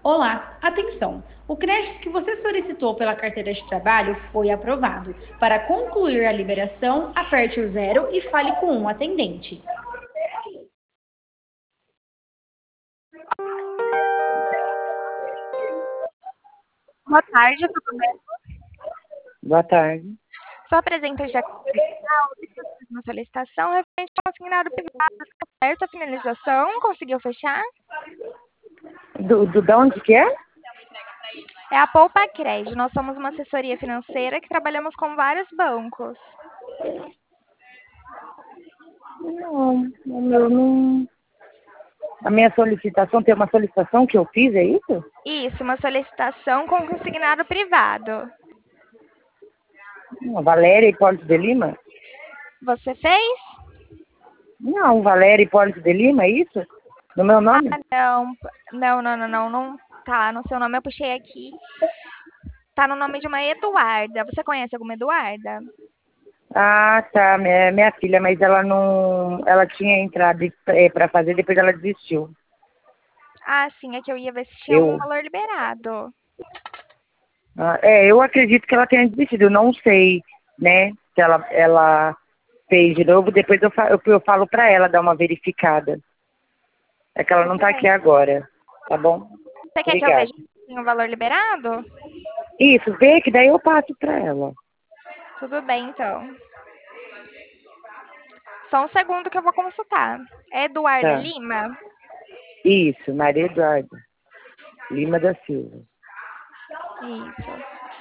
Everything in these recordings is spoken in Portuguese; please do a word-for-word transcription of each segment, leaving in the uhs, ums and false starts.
Olá, atenção! O crédito que você solicitou pela carteira de trabalho foi aprovado. Para concluir a liberação, aperte o zero e fale com um atendente. Boa tarde, tudo bem? Boa tarde. Sou apresentante da Cristal, uma solicitação referente ao consignado privado, tá certo? A finalização, conseguiu fechar? Do, do, de onde que é? É a Poupa Crédito. Nós somos uma assessoria financeira que trabalhamos com vários bancos. Não, o meu não. A minha solicitação, tem uma solicitação que eu fiz, é isso? Isso, uma solicitação com consignado privado. Não, Valéria Hipólito de Lima? Você fez? Não, Valéria Hipólito de Lima, é isso? No meu nome? Ah, não. Não, não, não, não, não tá no seu nome. Eu puxei aqui. Tá no nome de uma Eduarda. Você conhece alguma Eduarda? Ah, tá. Minha, minha filha, mas ela não. Ela tinha entrado é, para fazer, depois ela desistiu. Ah, sim, é que eu ia ver se tinha algum Eu. valor liberado. Ah, é, eu acredito que ela tenha desistido. Eu não sei, né? Se ela, ela fez de novo, depois eu, fa eu, eu falo para ela dar uma verificada. É que ela não Tudo tá aqui bem. agora, tá bom? Você quer que eu Obrigada. veja se tem o valor liberado? Isso, vê que daí eu passo para ela. Tudo bem, então. Só um segundo que eu vou consultar. É Eduarda Tá. Lima? Isso, Maria Eduarda Lima da Silva. Isso.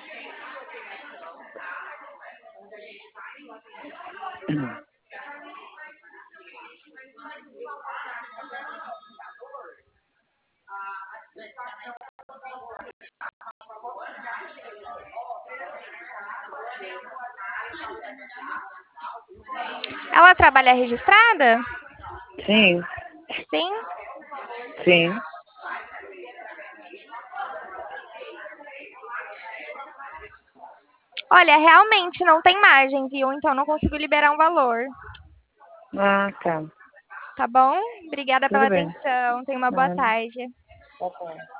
Ela trabalha registrada? Sim, Sim. sim. Olha, realmente não tem margem, viu? Então não consigo liberar um valor. Ah, tá. Tá bom? Obrigada pela Tudo bem. atenção. Tenha uma boa Ah, tarde. tá bom.